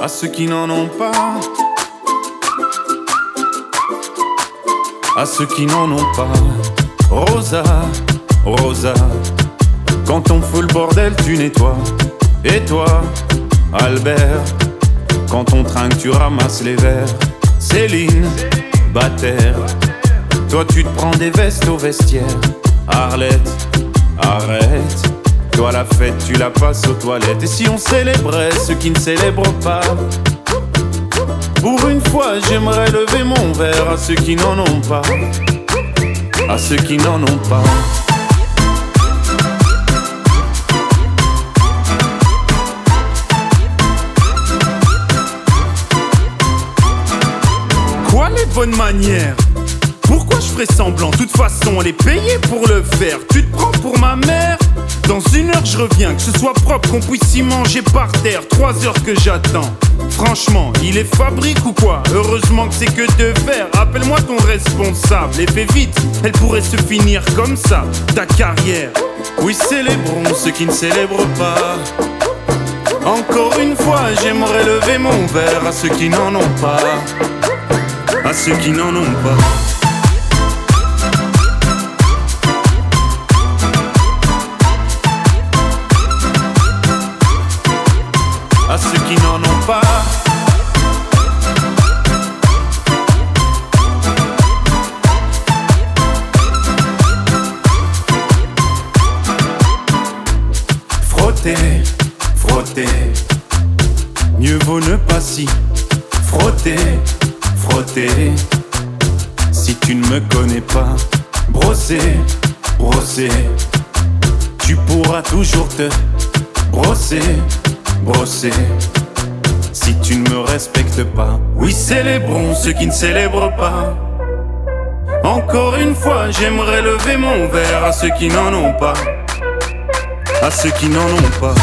à ceux qui n'en ont pas, à ceux qui n'en ont pas. Rosa, Rosa, quand on fout le bordel tu nettoies. Et toi, Albert, quand on trinque tu ramasses les verres. Céline, Bataire, toi tu te prends des vestes au vestiaire. Arlette, arrête, toi la fête tu la passes aux toilettes. Et si on célébrait ceux qui ne célèbrent pas, pour une fois j'aimerais lever mon verre à ceux qui n'en ont pas, à ceux qui n'en ont pas. Quoi les bonnes manières? Pourquoi je ferais semblant? De toute façon elle est payée pour le faire. Tu te prends pour ma mère? Dans 1 heure je reviens, que ce soit propre, qu'on puisse y manger par terre. 3 heures que j'attends. Franchement, il est fabrique ou quoi? Heureusement que c'est que de faire. Appelle-moi ton responsable et fais vite, elle pourrait se finir comme ça, ta carrière. Oui, célébrons ceux qui ne célèbrent pas. Encore une fois, j'aimerais lever mon verre à ceux qui n'en ont pas, à ceux qui n'en ont pas. À ceux qui n'en ont pas. Frotter, frotter, mieux vaut ne pas s'y frotter, frotter. Si tu ne me connais pas, brosser, brosser, tu pourras toujours te brosser, brosser. Si tu ne me respectes pas, oui, célébrons ceux qui ne célèbrent pas. Encore une fois, j'aimerais lever mon verre à ceux qui n'en ont pas, à ceux qui n'en ont pas.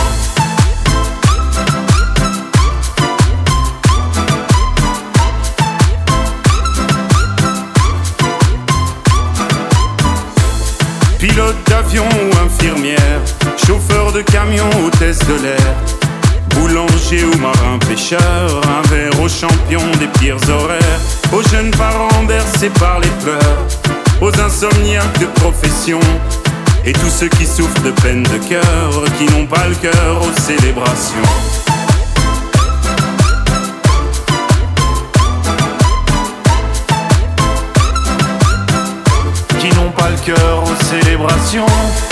Pilote d'avion ou infirmière, chauffeur de camion, hôtesse de l'air, boulanger ou marin pêcheur, un verre aux champions des pires horaires, aux jeunes parents bercés par les pleurs, aux insomniaques de profession, et tous ceux qui souffrent de peine de cœur, qui n'ont pas le cœur aux célébrations. Qui n'ont pas le cœur aux célébrations.